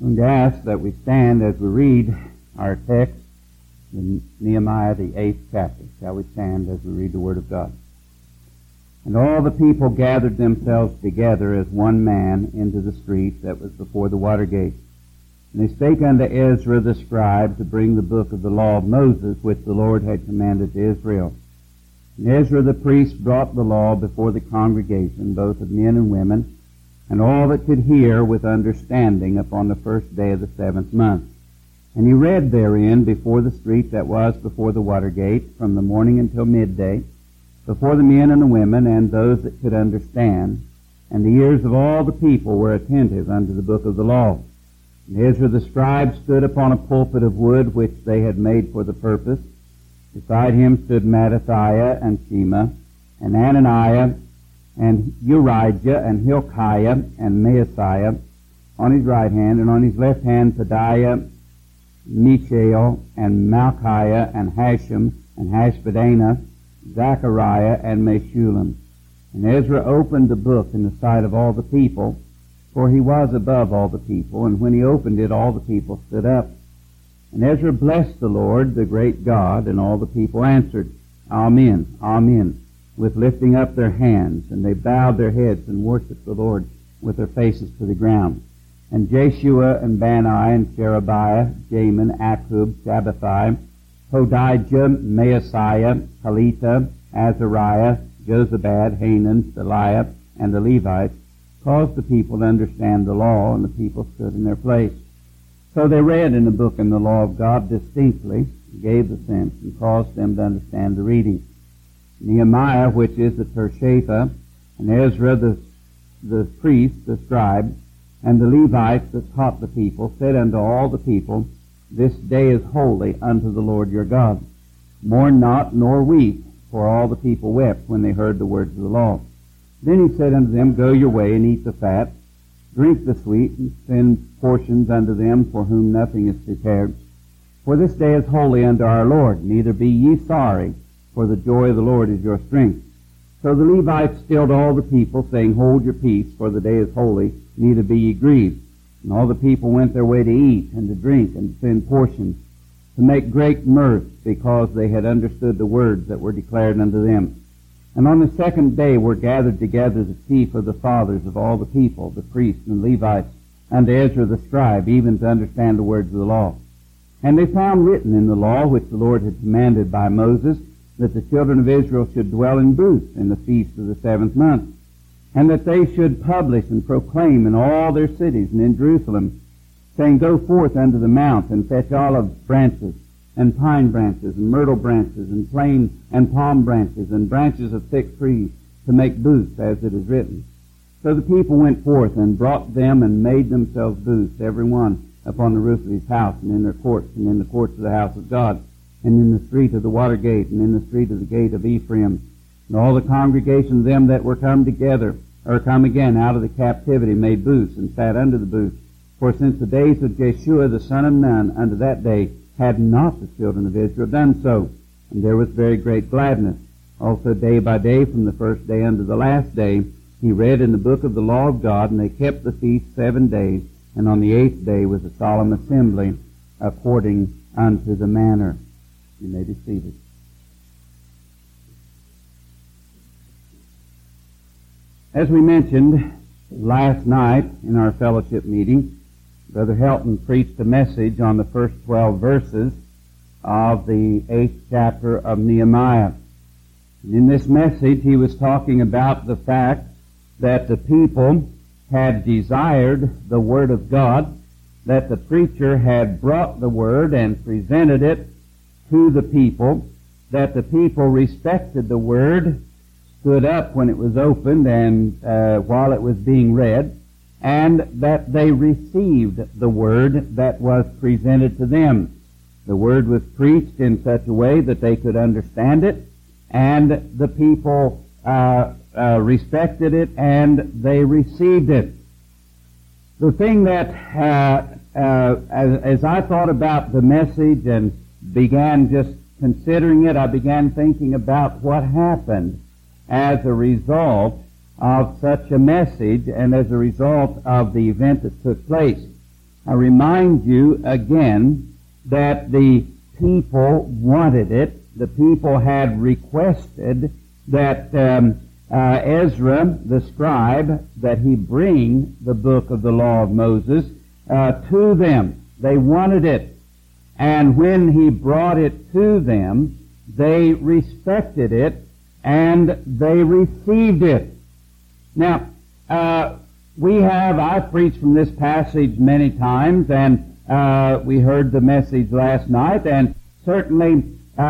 I'm going to ask that we stand as we read our text in Nehemiah, the 8th chapter. Shall we stand as we read the Word of God? And all the people gathered themselves together as one man into the street that was before the water gate. And they spake unto Ezra the scribe to bring the book of the law of Moses, which the Lord had commanded to Israel. And Ezra the priest brought the law before the congregation, both of men and women, and all that could hear with understanding upon the first day of the 7th month. And he read therein before the street that was before the water gate, from the morning until midday, before the men and the women, and those that could understand. And the ears of all the people were attentive unto the book of the law. And Ezra the scribe stood upon a pulpit of wood which they had made for the purpose. Beside him stood Mattithiah and Shema, and Ananiah, and Urijah, and Hilkiah, and Maaseiah on his right hand, and on his left hand Pedaiah, Mishael, and Malchiah, and Hashem, and Hashbaddanah, Zechariah, and Meshullam. And Ezra opened the book in the sight of all the people, for he was above all the people, and when he opened it, all the people stood up. And Ezra blessed the Lord, the great God, and all the people answered, Amen, Amen, with lifting up their hands, and they bowed their heads and worshipped the Lord with their faces to the ground. And Jeshua and Bani and Sherebiah, Jamin, Akkub, Shabbathai, Hodijah, Maaseiah, Kelita, Azariah, Jozabad, Hanan, Seliah, and the Levites caused the people to understand the law, and the people stood in their place. So they read in the book and the law of God distinctly, gave the sense, and caused them to understand the reading. Nehemiah, which is the Tirshatha, and Ezra, the priest, the scribe, and the Levites that taught the people, said unto all the people, This day is holy unto the Lord your God. Mourn not, nor weep, for all the people wept when they heard the words of the law. Then he said unto them, Go your way, and eat the fat, drink the sweet, and send portions unto them for whom nothing is prepared. For this day is holy unto our Lord, neither be ye sorry, for the joy of the Lord is your strength. So the Levites stilled all the people, saying, Hold your peace, for the day is holy, neither be ye grieved. And all the people went their way to eat, and to drink, and to send portions, to make great mirth, because they had understood the words that were declared unto them. And on the second day were gathered together the chief of the fathers of all the people, the priests and Levites, unto Ezra the scribe, even to understand the words of the law. And they found written in the law, which the Lord had commanded by Moses, that the children of Israel should dwell in booths in the feast of the 7th month, and that they should publish and proclaim in all their cities and in Jerusalem, saying, Go forth unto the mount, and fetch olive branches, and pine branches, and myrtle branches, and plane and palm branches, and branches of thick trees, to make booths, as it is written. So the people went forth, and brought them, and made themselves booths, every one upon the roof of his house, and in their courts, and in the courts of the house of God, and in the street of the water gate, and in the street of the gate of Ephraim. And all the congregation of them that were come together, or come again out of the captivity, made booths, and sat under the booths. For since the days of Jeshua the son of Nun, unto that day, had not the children of Israel done so. And there was very great gladness. Also day by day, from the first day unto the last day, he read in the book of the law of God, and they kept the feast 7 days, and on the 8th day was a solemn assembly, according unto the manner. You may be seated. As we mentioned last night in our fellowship meeting, Brother Helton preached a message on the first 12 verses of the 8th chapter of Nehemiah. And in this message, he was talking about the fact that the people had desired the Word of God, that the preacher had brought the Word and presented it to the people, that the people respected the Word, stood up when it was opened and while it was being read, and that they received the Word that was presented to them. The Word was preached in such a way that they could understand it, and the people respected it, and they received it. The thing that, as I thought about the message and began just considering it, I began thinking about what happened as a result of such a message and as a result of the event that took place. I remind you again that the people wanted it. The people had requested that Ezra, the scribe, that he bring the book of the law of Moses to them. They wanted it. And when he brought it to them, they respected it and they received it. Now, I've preached from this passage many times, and we heard the message last night, and certainly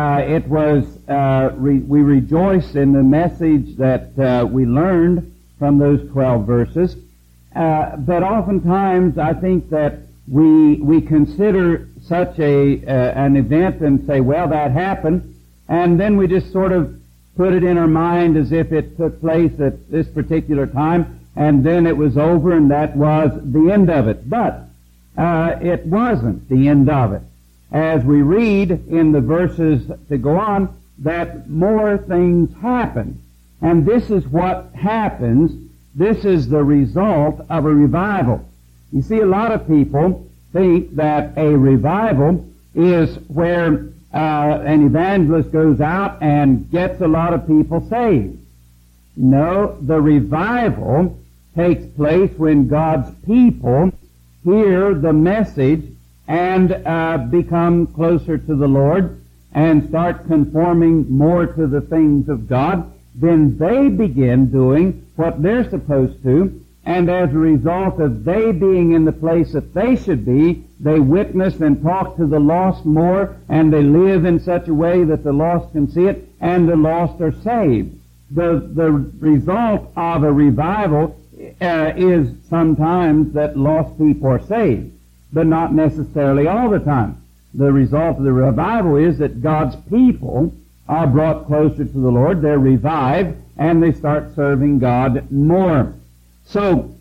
we rejoice in the message that we learned from those 12 verses. But oftentimes I think that we consider such an event and say, well, that happened, and then we just sort of put it in our mind as if it took place at this particular time, and then it was over and that was the end of it. But it wasn't the end of it. As we read in the verses to go on, that more things happen. And this is what happens. This is the result of a revival. You see, a lot of people think that a revival is where an evangelist goes out and gets a lot of people saved. No, the revival takes place when God's people hear the message and become closer to the Lord and start conforming more to the things of God. Then they begin doing what they're supposed to, and as a result of they being in the place that they should be, they witness and talk to the lost more, and they live in such a way that the lost can see it, and the lost are saved. The result of a revival is sometimes that lost people are saved, but not necessarily all the time. The result of the revival is that God's people are brought closer to the Lord, they're revived, and they start serving God more. So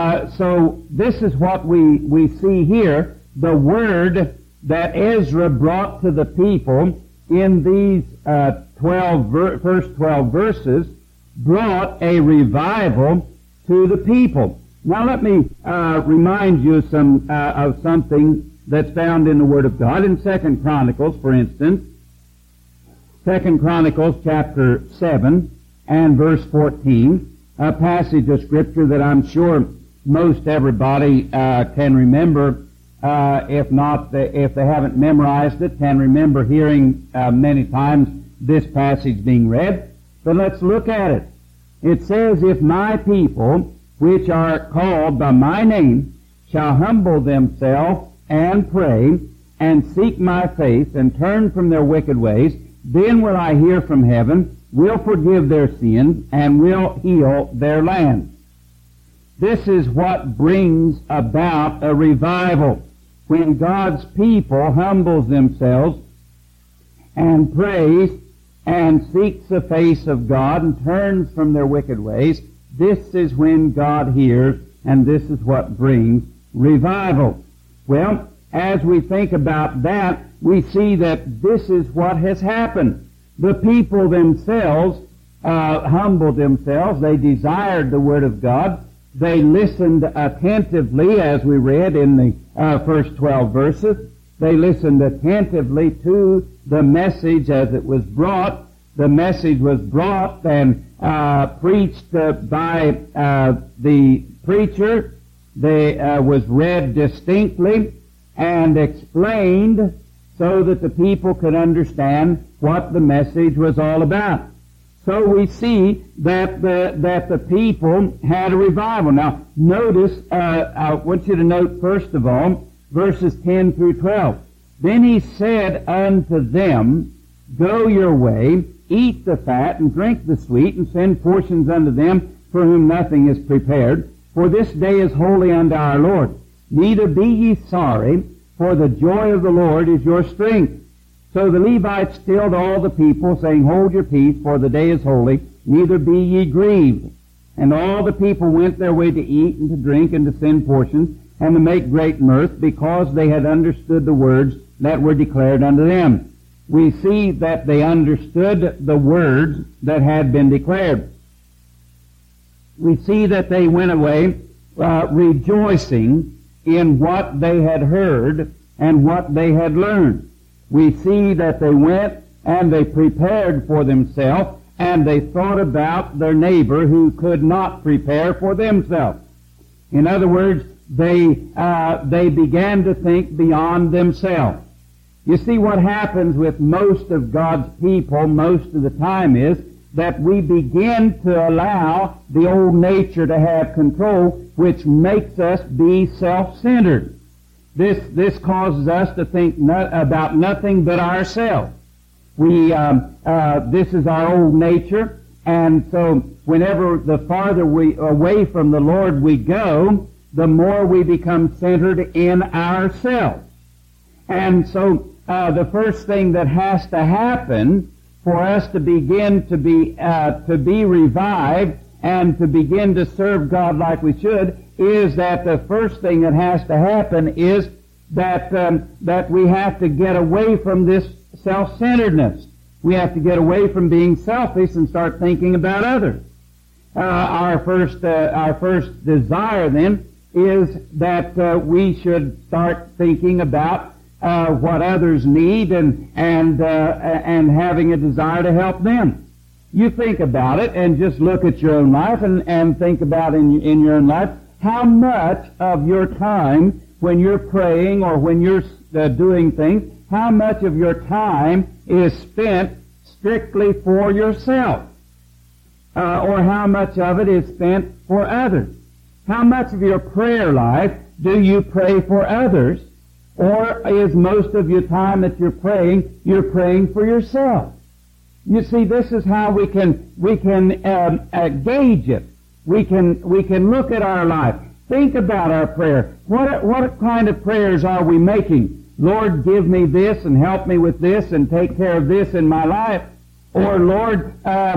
this is what we see here. The word that Ezra brought to the people in these first 12 verses brought a revival to the people. Now let me remind you of something that's found in the Word of God. In 2 Chronicles, for instance, 2 Chronicles chapter 7 and verse 14, a passage of Scripture that I'm sure most everybody can remember, if they haven't memorized it, can remember hearing many times this passage being read. But let's look at it. It says, "If my people, which are called by my name, shall humble themselves and pray, and seek my face, and turn from their wicked ways, then will I hear from heaven, will forgive their sins, and will heal their land." This is what brings about a revival. When God's people humbles themselves and prays and seeks the face of God and turns from their wicked ways, this is when God hears, and this is what brings revival. Well, as we think about that, we see that this is what has happened. The people themselves humbled themselves. They desired the Word of God. They listened attentively, as we read in the first 12 verses. They listened attentively to the message as it was brought. The message was brought and preached by the preacher. They was read distinctly and explained so that the people could understand what the message was all about. So we see that the people had a revival. Now, notice, I want you to note first of all, verses 10 through 12. "Then he said unto them, Go your way, eat the fat, and drink the sweet, and send portions unto them for whom nothing is prepared. For this day is holy unto our Lord. Neither be ye sorry, for the joy of the Lord is your strength." So the Levites stilled all the people, saying, "Hold your peace, for the day is holy, neither be ye grieved." And all the people went their way to eat and to drink and to send portions and to make great mirth, because they had understood the words that were declared unto them. We see that they understood the words that had been declared. We see that they went away rejoicing in what they had heard and what they had learned. We see that they went and they prepared for themselves, and they thought about their neighbor who could not prepare for themselves. In other words, they began to think beyond themselves. You see, what happens with most of God's people most of the time is that we begin to allow the old nature to have control, which makes us be self-centered. This causes us to think about nothing but ourselves. This is our old nature, and so whenever the farther away from the Lord we go, the more we become centered in ourselves. And so the first thing that has to happen for us to begin to be revived and to begin to serve God like we should is that the first thing that has to happen is that we have to get away from this self-centeredness. We have to get away from being selfish and start thinking about others. Our first desire then is that we should start thinking about what others need and having a desire to help them. You think about it and just look at your own life and think about in your own life how much of your time when you're praying or when you're doing things, how much of your time is spent strictly for yourself, or how much of it is spent for others. How much of your prayer life do you pray for others, or is most of your time that you're praying for yourself? You see, this is how we can gauge it. We can look at our life. Think about our prayer. What kind of prayers are we making? Lord, give me this and help me with this and take care of this in my life. Or, Lord,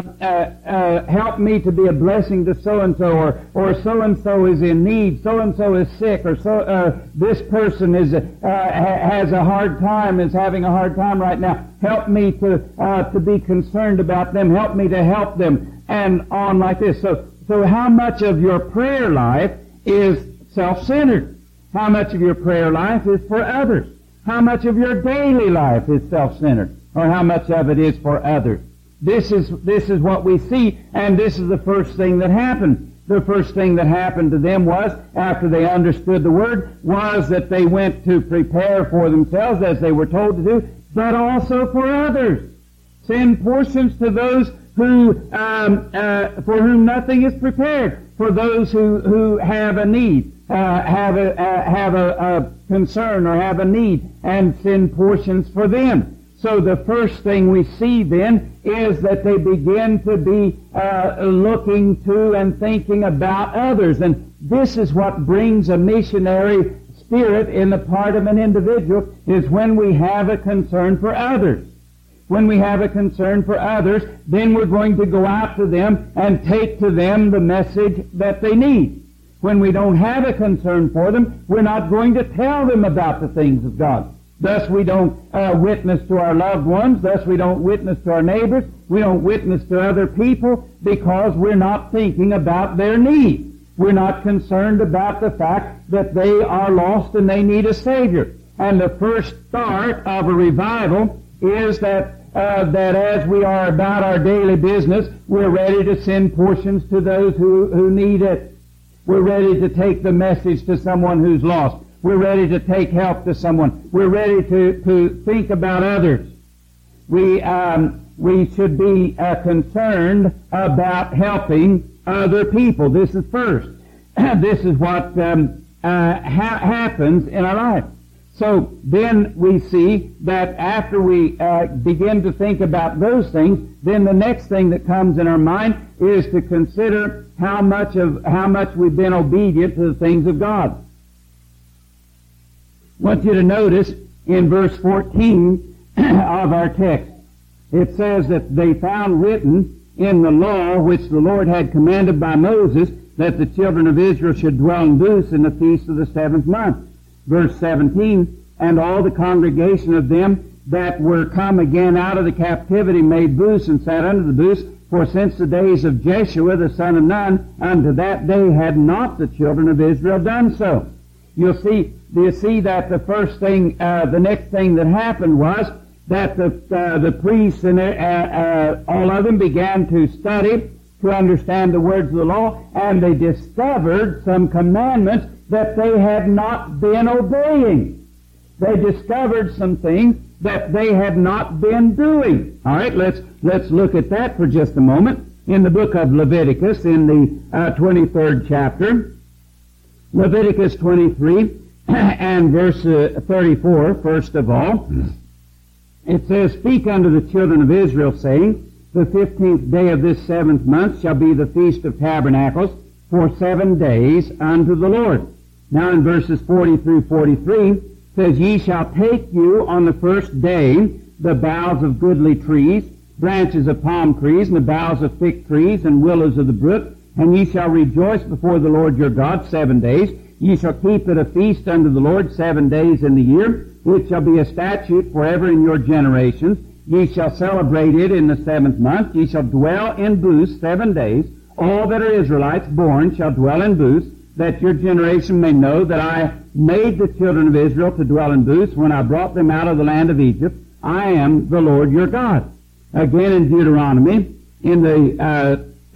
help me to be a blessing to so-and-so, or so-and-so is in need, so-and-so is sick, or this person has a hard time, is having a hard time right now. Help me to be concerned about them. Help me to help them, and on like this. So how much of your prayer life is self-centered? How much of your prayer life is for others? How much of your daily life is self-centered? Or how much of it is for others? This is what we see, and this is the first thing that happened. The first thing that happened to them was, after they understood the Word, was that they went to prepare for themselves, as they were told to do, but also for others. Send portions to those who for whom nothing is prepared, for those who have a need, have a concern or have a need, and send portions for them. So the first thing we see then is that they begin to be looking to and thinking about others. And this is what brings a missionary spirit in the part of an individual, is when we have a concern for others. When we have a concern for others, then we're going to go out to them and take to them the message that they need. When we don't have a concern for them, we're not going to tell them about the things of God. Thus we don't witness to our loved ones. Thus we don't witness to our neighbors. We don't witness to other people because we're not thinking about their need. We're not concerned about the fact that they are lost and they need a Savior. And the first start of a revival is that as we are about our daily business, we're ready to send portions to those who need it. We're ready to take the message to someone who's lost. We're ready to take help to someone. We're ready to think about others. We should be concerned about helping other people. This is first. This is what happens in our life. So then we see that after we begin to think about those things, then the next thing that comes in our mind is to consider how much we've been obedient to the things of God. I want you to notice in verse 14 of our text, it says that they found written in the law which the Lord had commanded by Moses that the children of Israel should dwell in booths in the feast of the 7th month. Verse 17, and all the congregation of them that were come again out of the captivity made booths and sat under the booths, for since the days of Jeshua the son of Nun, unto that day had not the children of Israel done so. you see that the first thing, the next thing that happened was that the priests and all of them began to study to understand the words of the law, and they discovered some commandments that they had not been obeying. They discovered some things that they had not been doing. All right, let's look at that for just a moment. In the book of Leviticus, in the 23rd chapter, Leviticus 23 and verse 34, first of all, it says, "Speak unto the children of Israel, saying, The 15th day of this 7th month shall be the Feast of Tabernacles for 7 days unto the Lord." Now in verses 40 through 43, says, "Ye shall take you on the first day the boughs of goodly trees, branches of palm trees, and the boughs of fig trees, and willows of the brook, and ye shall rejoice before the Lord your God 7 days. Ye shall keep it a feast unto the Lord 7 days in the year. It shall be a statute forever in your generations. Ye shall celebrate it in the 7th month. Ye shall dwell in booths 7 days. All that are Israelites born shall dwell in booths, that your generation may know that I made the children of Israel to dwell in booths when I brought them out of the land of Egypt. I am the Lord your God." Again in Deuteronomy, in the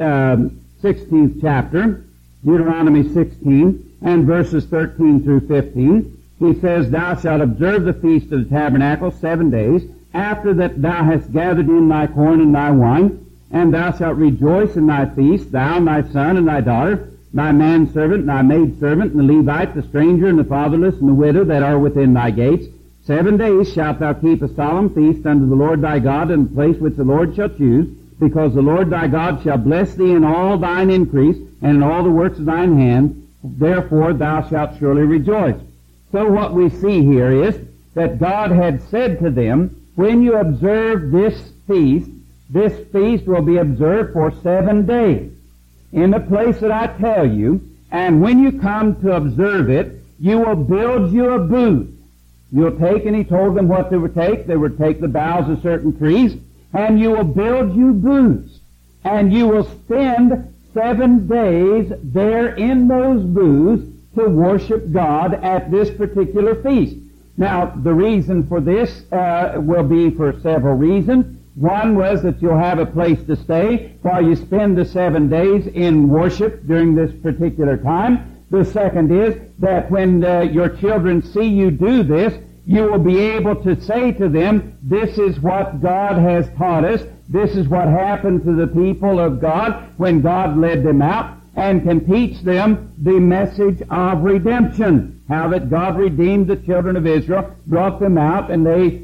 16th chapter, Deuteronomy 16, and verses 13 through 15, he says, "Thou shalt observe the feast of the tabernacle 7 days, after that thou hast gathered in thy corn and thy wine, and thou shalt rejoice in thy feast, thou and thy son and thy daughter, thy manservant and thy maidservant, and the Levite, the stranger, and the fatherless, and the widow that are within thy gates. 7 days shalt thou keep a solemn feast unto the Lord thy God in the place which the Lord shall choose, because the Lord thy God shall bless thee in all thine increase, and in all the works of thine hand. Therefore thou shalt surely rejoice." So what we see here is that God had said to them, when you observe this feast will be observed for 7 days in the place that I tell you, and when you come to observe it, you will build you a booth. You'll take, and he told them what they would take. They would take the boughs of certain trees, and you will build you booths, and you will spend 7 days there in those booths to worship God at this particular feast. Now, the reason for this will be for several reasons. One was that you'll have a place to stay while you spend the 7 days in worship during this particular time. The second is that when your children see you do this, you will be able to say to them, this is what God has taught us. This is what happened to the people of God when God led them out, and can teach them the message of redemption. How that God redeemed the children of Israel, brought them out, and they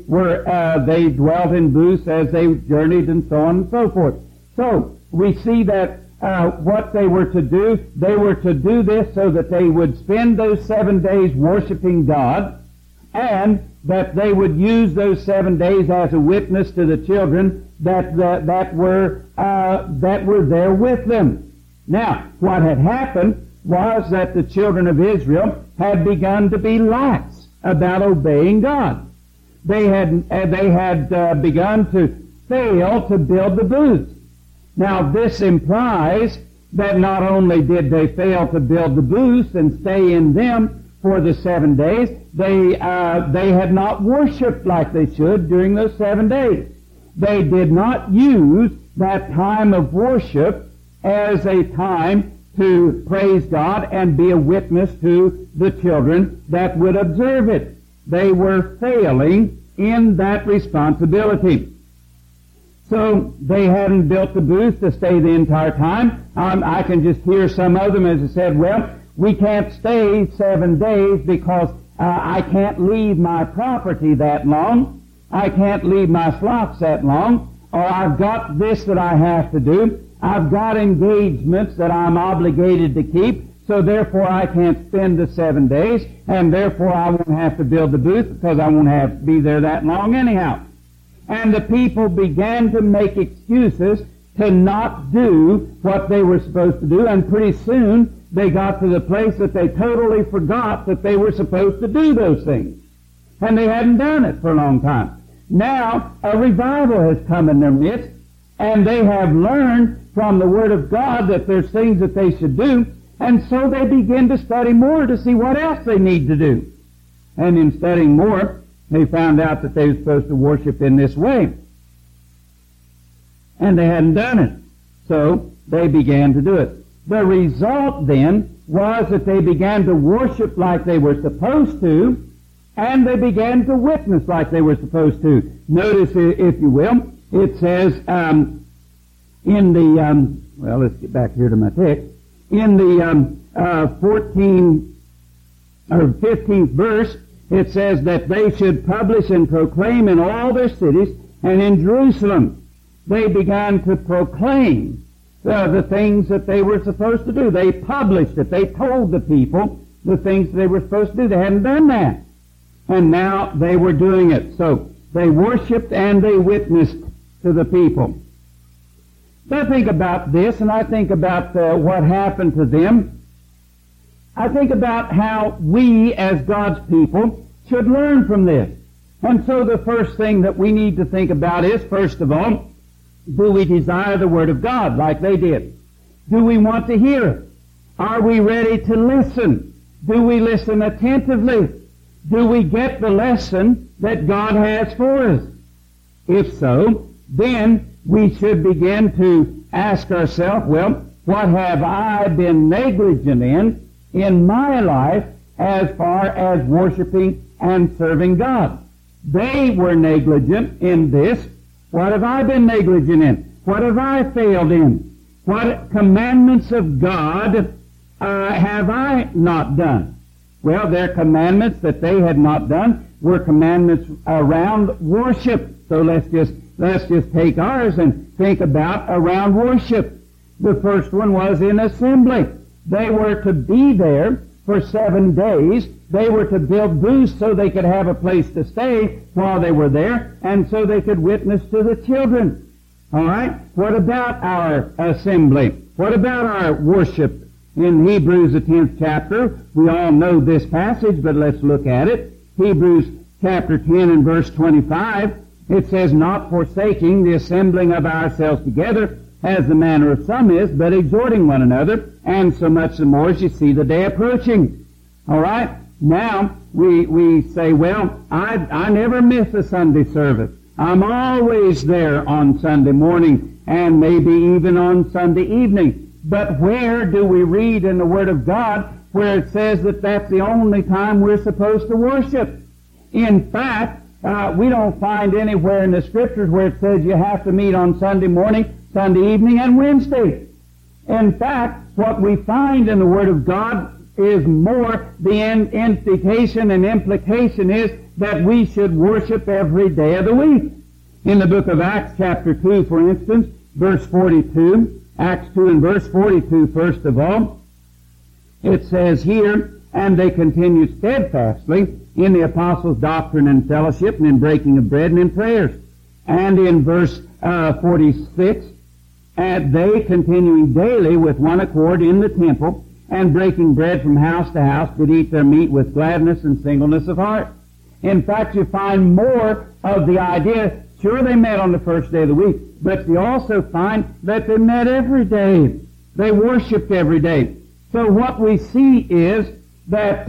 dwelt in booths as they journeyed, and so on and so forth. So we see that what they were to do this so that they would spend those 7 days worshiping God, and that they would use those 7 days as a witness to the children that were there with them. Now, what had happened was that the children of Israel had begun to be lax about obeying God. They had begun to fail to build the booths. Now, this implies that not only did they fail to build the booths and stay in them for the 7 days, they had not worshipped like they should during those 7 days. They did not use that time of worship as a time to praise God and be a witness to the children that would observe it. They were failing in that responsibility. So they hadn't built the booth to stay the entire time. I can just hear some of them as I said, well, we can't stay 7 days because I can't leave my property that long. I can't leave my flocks that long. Or I've got this that I have to do. I've got engagements that I'm obligated to keep, so therefore I can't spend the 7 days, and therefore I won't have to build the booth because I won't have to be there that long anyhow. And the people began to make excuses to not do what they were supposed to do, and pretty soon they got to the place that they totally forgot that they were supposed to do those things. And they hadn't done it for a long time. Now a revival has come in their midst, and they have learned from the Word of God that there's things that they should do, And so they begin to study more to see what else they need to do. And in studying more, they found out that they were supposed to worship in this way. And they hadn't done it. So they began to do it. The result then was that they began to worship like they were supposed to, and they began to witness like they were supposed to. Notice, if you will, it says in the, well, let's get back here to my text. In the 15th verse, it says that they should publish and proclaim in all their cities and in Jerusalem. They began to proclaim the things that they were supposed to do. They published it. They told the people the things they were supposed to do. They hadn't done that. And now they were doing it. So they worshiped and they witnessed to the people. So I think about this, and I think about what happened to them. I think about how we as God's people should learn from this. And so the first thing that we need to think about is, first of all, do we desire the Word of God like they did? Do we want to hear it? Are we ready to listen? Do we listen attentively? Do we get the lesson that God has for us? If so, then we should begin to ask ourselves, well, what have I been negligent in my life as far as worshiping and serving God? They were negligent in this. What have I been negligent in? What have I failed in? What commandments of God have I not done? Well, their commandments that they had not done were commandments around worship. So let's just take ours and think about around worship. The first one was in assembly. They were to be there for 7 days. They were to build booths so they could have a place to stay while they were there, and so they could witness to the children. All right? What about our assembly? What about our worship? In Hebrews, the 10th chapter, we all know this passage, but let's look at it. Hebrews chapter 10 and verse 25, it says, not forsaking the assembling of ourselves together, as the manner of some is, but exhorting one another, and so much the more as you see the day approaching. All right? Now, we say, well, I never miss a Sunday service. I'm always there on Sunday morning, and maybe even on Sunday evening. But where do we read in the Word of God where it says that that's the only time we're supposed to worship? In fact, we don't find anywhere in the Scriptures where it says you have to meet on Sunday morning, Sunday evening, and Wednesday. In fact, what we find in the Word of God is more the indication and implication is that we should worship every day of the week. In the book of Acts chapter 2, for instance, verse 42, Acts 2 and verse 42, first of all, it says here, and they continued steadfastly in the apostles' doctrine and fellowship, and in breaking of bread and in prayers. And in verse 46, and they continuing daily with one accord in the temple, and breaking bread from house to house, did eat their meat with gladness and singleness of heart. In fact, you find more of the idea. Sure, they met on the first day of the week, but you also find that they met every day. They worshiped every day. So what we see is that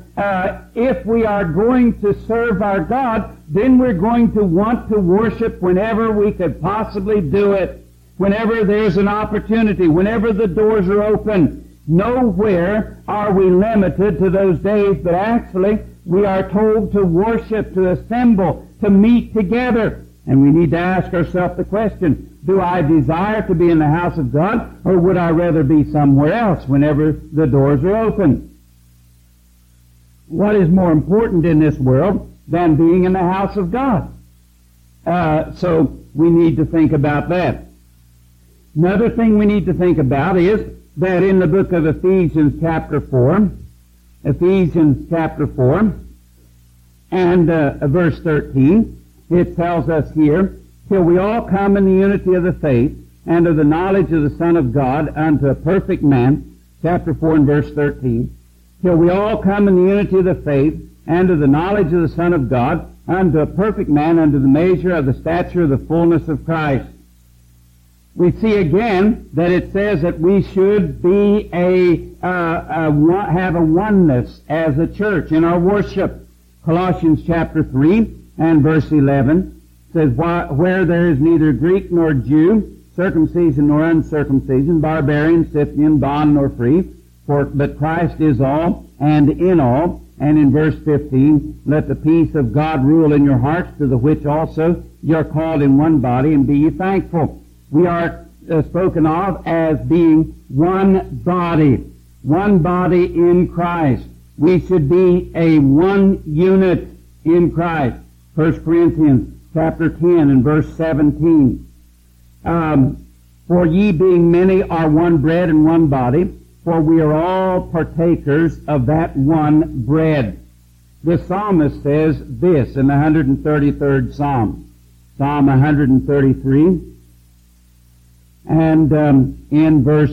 if we are going to serve our God, then we're going to want to worship whenever we could possibly do it, whenever there's an opportunity, whenever the doors are open. Nowhere are we limited to those days, but actually we are told to worship, to assemble, to meet together. And we need to ask ourselves the question, do I desire to be in the house of God, or would I rather be somewhere else whenever the doors are open? What is more important in this world than being in the house of God? So we need to think about that. Another thing we need to think about is that in the book of Ephesians chapter 4, and verse 13, it tells us here, till we all come in the unity of the faith and of the knowledge of the Son of God unto a perfect man, chapter 4 and verse 13, till we all come in the unity of the faith and of the knowledge of the Son of God unto a perfect man, unto the measure of the stature of the fullness of Christ. We see again that it says that we should be have a oneness as a church in our worship. Colossians chapter 3 and verse 11 says, where there is neither Greek nor Jew, circumcision nor uncircumcision, barbarian, Scythian, bond nor free, but Christ is all and in all. And in verse 15, let the peace of God rule in your hearts, to the which also you are called in one body, and be ye thankful. We are spoken of as being one body in Christ. We should be a one unit in Christ. 1 Corinthians chapter 10 and verse 17. For ye being many are one bread and one body, for we are all partakers of that one bread. The psalmist says this in the 133rd Psalm. Psalm 133 and in verse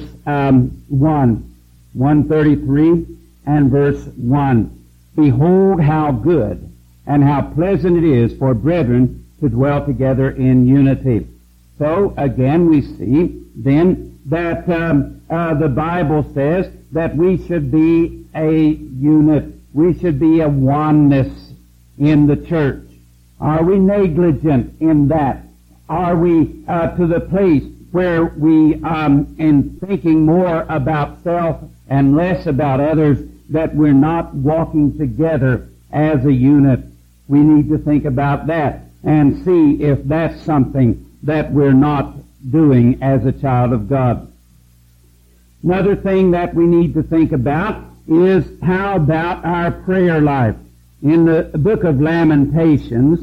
133 and verse 1. Behold how good and how pleasant it is for brethren to dwell together in unity. So again we see then that the Bible says that we should be a unit. We should be a oneness in the church. Are we negligent in that? Are we to the place where we, in thinking more about self and less about others, that we're not walking together as a unit? We need to think about that and see if that's something that we're not doing as a child of God. Another thing that we need to think about is how about our prayer life. In the book of Lamentations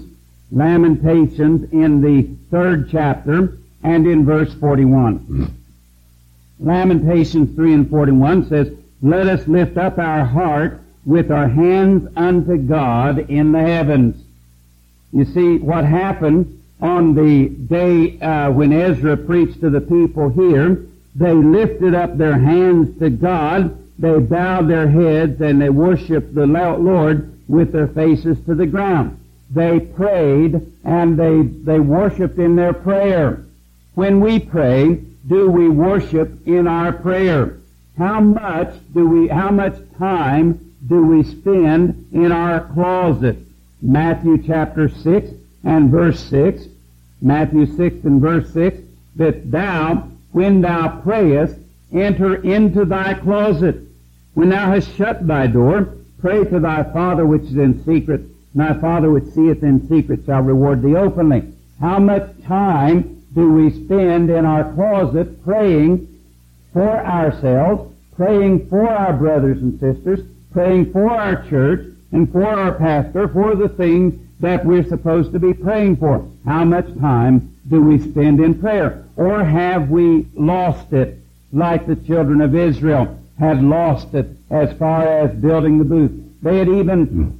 in the 3rd chapter and in verse 41. Lamentations 3 and 41 says, let us lift up our heart with our hands unto God in the heavens. You see, what happened on the day when Ezra preached to the people here, they lifted up their hands to God, they bowed their heads, and they worshiped the Lord with their faces to the ground. They prayed, and they worshiped in their prayer. When we pray, do we worship in our prayer? How much time do we spend in our closet? Matthew chapter 6 and verse 6. Matthew 6 and verse 6, that thou, when thou prayest, enter into thy closet. When thou hast shut thy door, pray to thy Father which is in secret, and thy Father which seeth in secret shall reward thee openly. How much time do we spend in our closet praying for ourselves, praying for our brothers and sisters, praying for our church, and for our pastor, for the things that we're supposed to be praying for? How much time do we spend in prayer? Or have we lost it like the children of Israel had lost it as far as building the booth? They had even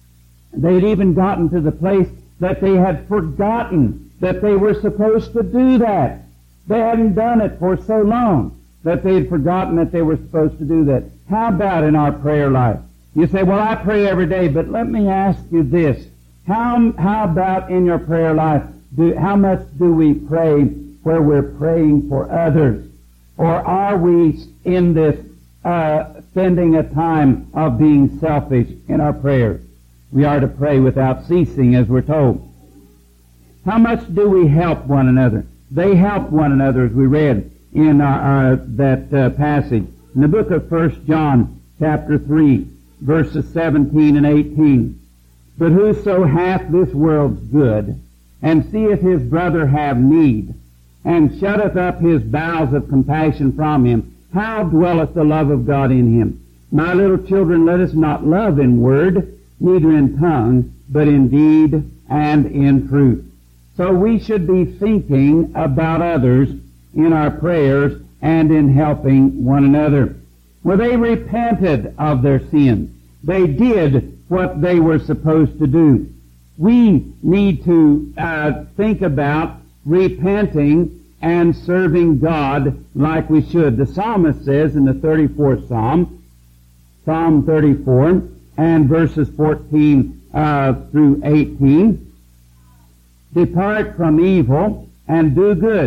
gotten to the place that they had forgotten that they were supposed to do that. They hadn't done it for so long that they had forgotten that they were supposed to do that. How about in our prayer life? You say, well, I pray every day, but let me ask you this. How about in your prayer life? How much do we pray where we're praying for others? Or are we in this spending a time of being selfish in our prayers? We are to pray without ceasing, as we're told. How much do we help one another? They helped one another, as we read in that passage. In the book of 1 John, chapter 3, verses 17 and 18. But whoso hath this world's good, and seeth his brother have need, and shutteth up his bowels of compassion from him, how dwelleth the love of God in him? My little children, let us not love in word, neither in tongue, but in deed and in truth. So we should be thinking about others in our prayers and in helping one another. Well, they repented of their sins. They did what they were supposed to do. We need to think about repenting and serving God like we should. The psalmist says in the 34th Psalm, Psalm 34, and verses 14 through 18, depart from evil and do good,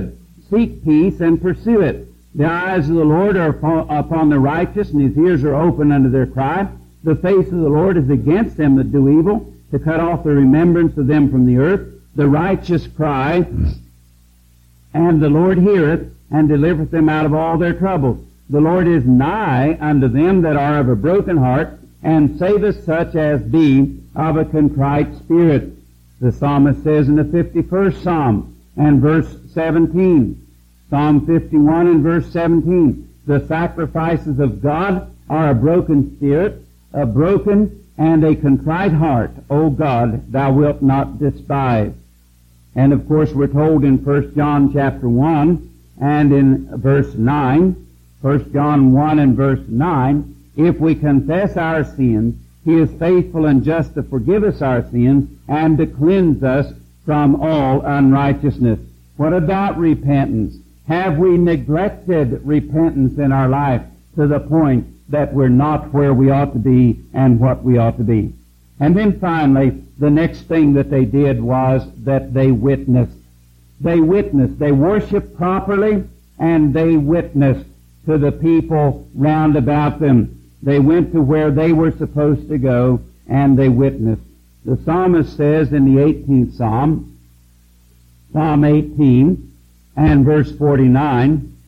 seek peace and pursue it. The eyes of the Lord are upon the righteous, and his ears are open unto their cry. The face of the Lord is against them that do evil, to cut off the remembrance of them from the earth. The righteous cry, and the Lord heareth, and delivereth them out of all their troubles. The Lord is nigh unto them that are of a broken heart, and saveth such as be of a contrite spirit. The psalmist says in the 51st Psalm and verse 17, Psalm 51 and verse 17, the sacrifices of God are a broken spirit, a broken and a contrite heart, O God, thou wilt not despise. And of course we're told in 1 John chapter 1 and in verse 9, 1 John 1 and verse 9, if we confess our sins, he is faithful and just to forgive us our sins and to cleanse us from all unrighteousness. What about repentance? Have we neglected repentance in our life to the point that we're not where we ought to be and what we ought to be? And then finally, the next thing that they did was that they witnessed. They witnessed. They worshiped properly, and they witnessed to the people round about them. They went to where they were supposed to go, and they witnessed. The psalmist says in the 18th Psalm, Psalm 18 and verse 49,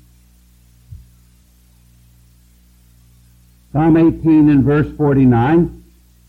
Psalm 18 and verse 49,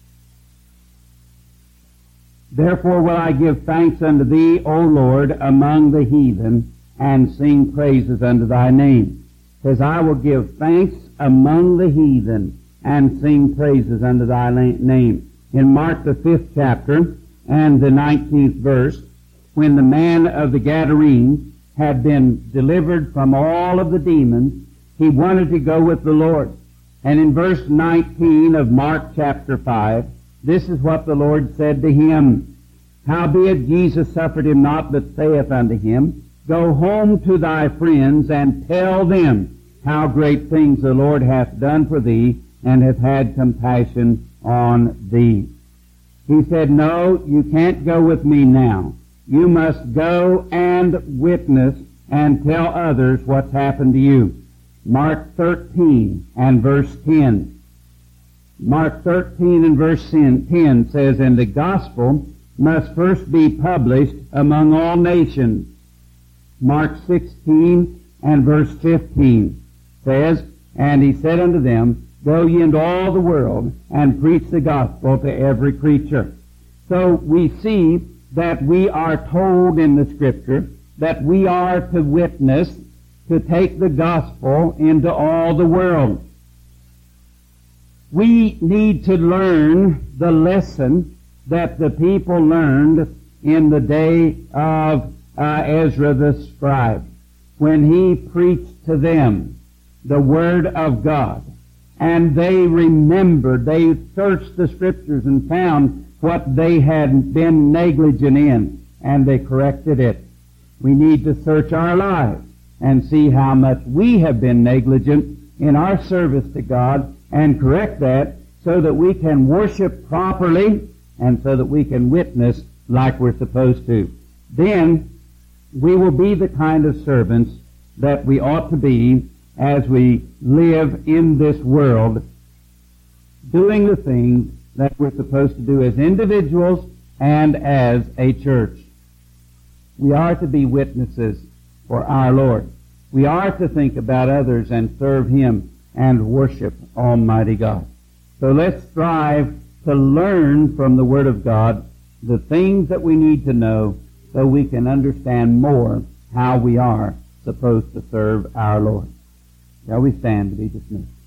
therefore will I give thanks unto thee, O Lord, among the heathen, and sing praises unto thy name. It says, I will give thanks among the heathen, and sing praises unto thy name. In Mark the 5th chapter and the 19th verse, when the man of the Gadarenes had been delivered from all of the demons, he wanted to go with the Lord. And in verse 19 of Mark chapter 5, this is what the Lord said to him. Howbeit Jesus suffered him not, but saith unto him, Go home to thy friends, and tell them how great things the Lord hath done for thee, and hath had compassion on thee. He said, no, you can't go with me now. You must go and witness and tell others what's happened to you. Mark 13 and verse 10. Mark 13 and verse 10 says, And the gospel must first be published among all nations. Mark 16 and verse 15 says, And he said unto them, Go ye into all the world, and preach the gospel to every creature. So we see that we are told in the Scripture that we are to witness, to take the gospel into all the world. We need to learn the lesson that the people learned in the day of Ezra the scribe, when he preached to them the Word of God. And they remembered, they searched the Scriptures and found what they had been negligent in, and they corrected it. We need to search our lives and see how much we have been negligent in our service to God, and correct that so that we can worship properly and so that we can witness like we're supposed to. Then we will be the kind of servants that we ought to be as we live in this world, doing the things that we're supposed to do as individuals and as a church. We are to be witnesses for our Lord. We are to think about others and serve Him and worship Almighty God. So let's strive to learn from the Word of God the things that we need to know so we can understand more how we are supposed to serve our Lord. Shall we stand to be dismissed?